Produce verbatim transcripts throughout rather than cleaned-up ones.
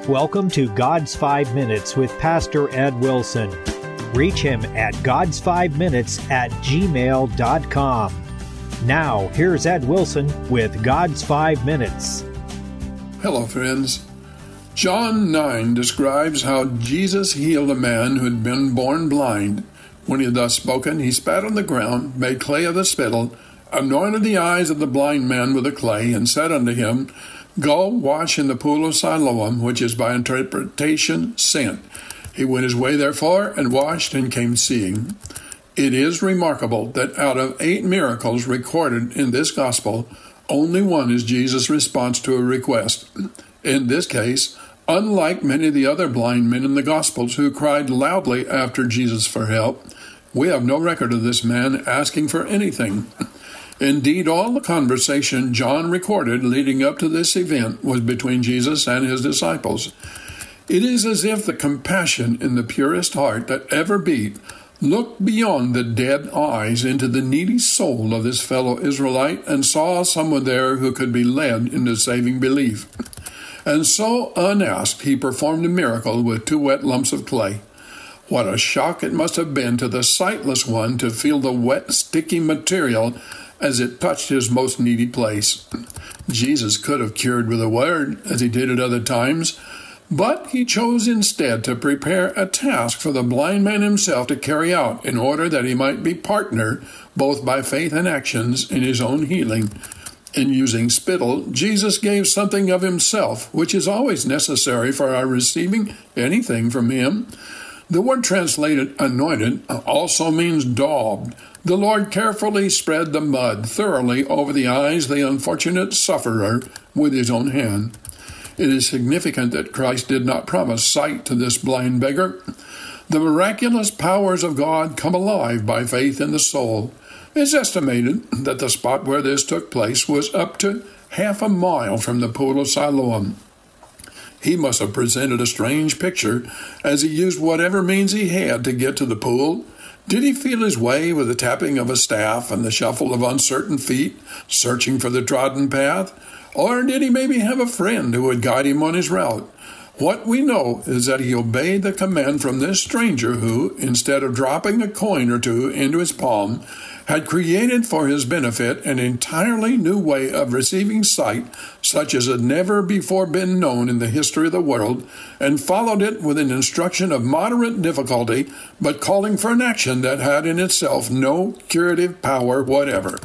Welcome to God's Five Minutes with Pastor Ed Wilson. Reach him at gods five minutes at gmail dot com. Now, here's Ed Wilson with God's Five Minutes. Hello, friends. John nine describes how Jesus healed a man who had been born blind. When he had thus spoken, he spat on the ground, made clay of the spittle, anointed the eyes of the blind man with the clay, and said unto him, Go, wash in the pool of Siloam, which is by interpretation sent. He went his way therefore, and washed, and came seeing. It is remarkable that out of eight miracles recorded in this gospel, only one is Jesus' response to a request. In this case, unlike many of the other blind men in the Gospels who cried loudly after Jesus for help, we have no record of this man asking for anything. Indeed, all the conversation John recorded leading up to this event was between Jesus and his disciples. It is as if the compassion in the purest heart that ever beat looked beyond the dead eyes into the needy soul of this fellow Israelite and saw someone there who could be led into saving belief. And so, unasked, he performed a miracle with two wet lumps of clay. What a shock it must have been to the sightless one to feel the wet, sticky material as it touched his most needy place. Jesus could have cured with a word, as he did at other times, but he chose instead to prepare a task for the blind man himself to carry out in order that he might be partner, both by faith and actions, in his own healing. In using spittle, Jesus gave something of himself, which is always necessary for our receiving anything from him. The word translated anointed also means daubed. The Lord carefully spread the mud thoroughly over the eyes of the unfortunate sufferer with his own hand. It is significant that Christ did not promise sight to this blind beggar. The miraculous powers of God come alive by faith in the soul. It's estimated that the spot where this took place was up to half a mile from the pool of Siloam. He must have presented a strange picture as he used whatever means he had to get to the pool. Did he feel his way with the tapping of a staff and the shuffle of uncertain feet, searching for the trodden path? Or did he maybe have a friend who would guide him on his route? What we know is that he obeyed the command from this stranger who, instead of dropping a coin or two into his palm, had created for his benefit an entirely new way of receiving sight, such as had never before been known in the history of the world, and followed it with an instruction of moderate difficulty, but calling for an action that had in itself no curative power whatever.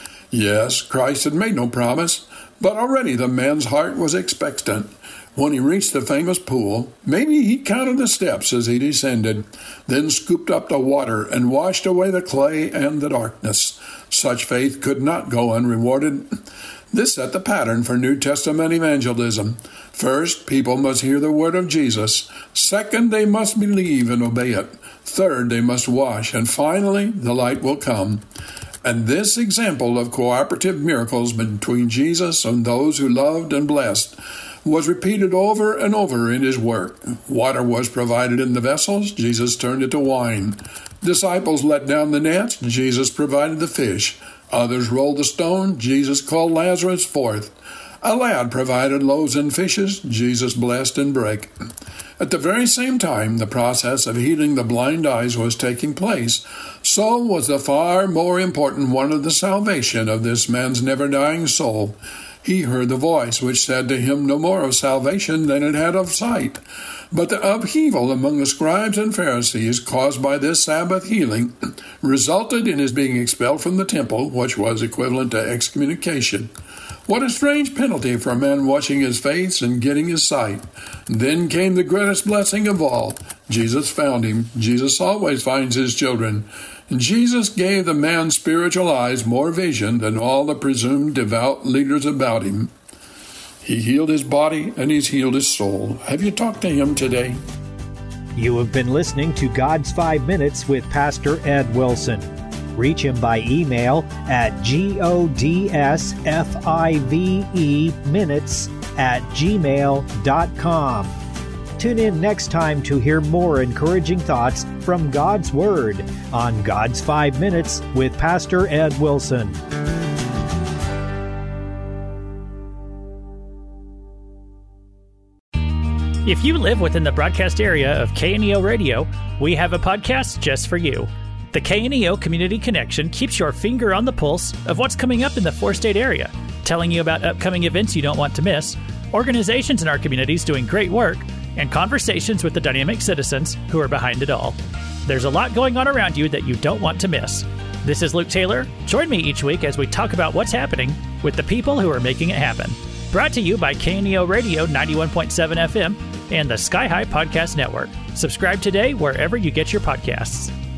Yes, Christ had made no promise, but already the man's heart was expectant. When he reached the famous pool, maybe he counted the steps as he descended, then scooped up the water and washed away the clay and the darkness. Such faith could not go unrewarded. This set the pattern for New Testament evangelism. First, people must hear the word of Jesus. Second, they must believe and obey it. Third, they must wash. And finally, the light will come. And this example of cooperative miracles between Jesus and those who loved and blessed was repeated over and over in his work. Water was provided in the vessels, Jesus turned it to wine. Disciples let down the nets, Jesus provided the fish. Others rolled the stone, Jesus called Lazarus forth. A lad provided loaves and fishes, Jesus blessed and brake. At the very same time the process of healing the blind eyes was taking place, so was the far more important one of the salvation of this man's never-dying soul. He heard the voice which said to him no more of salvation than it had of sight. But the upheaval among the scribes and Pharisees caused by this Sabbath healing resulted in his being expelled from the temple, which was equivalent to excommunication. What a strange penalty for a man washing his face and getting his sight. Then came the greatest blessing of all. Jesus found him. Jesus always finds his children. And Jesus gave the man spiritual eyes more vision than all the presumed devout leaders about him. He healed his body and he's healed his soul. Have you talked to him today? You have been listening to God's Five Minutes with Pastor Ed Wilson. Reach him by email at godsfive minutes at gmail dot com. Tune in next time to hear more encouraging thoughts from God's Word on God's Five Minutes with Pastor Ed Wilson. If you live within the broadcast area of K N E O Radio, we have a podcast just for you. The K N E O Community Connection keeps your finger on the pulse of what's coming up in the four-state area, telling you about upcoming events you don't want to miss, organizations in our communities doing great work, and conversations with the dynamic citizens who are behind it all. There's a lot going on around you that you don't want to miss. This is Luke Taylor. Join me each week as we talk about what's happening with the people who are making it happen. Brought to you by K N E O Radio ninety-one point seven F M and the Sky High Podcast Network. Subscribe today wherever you get your podcasts.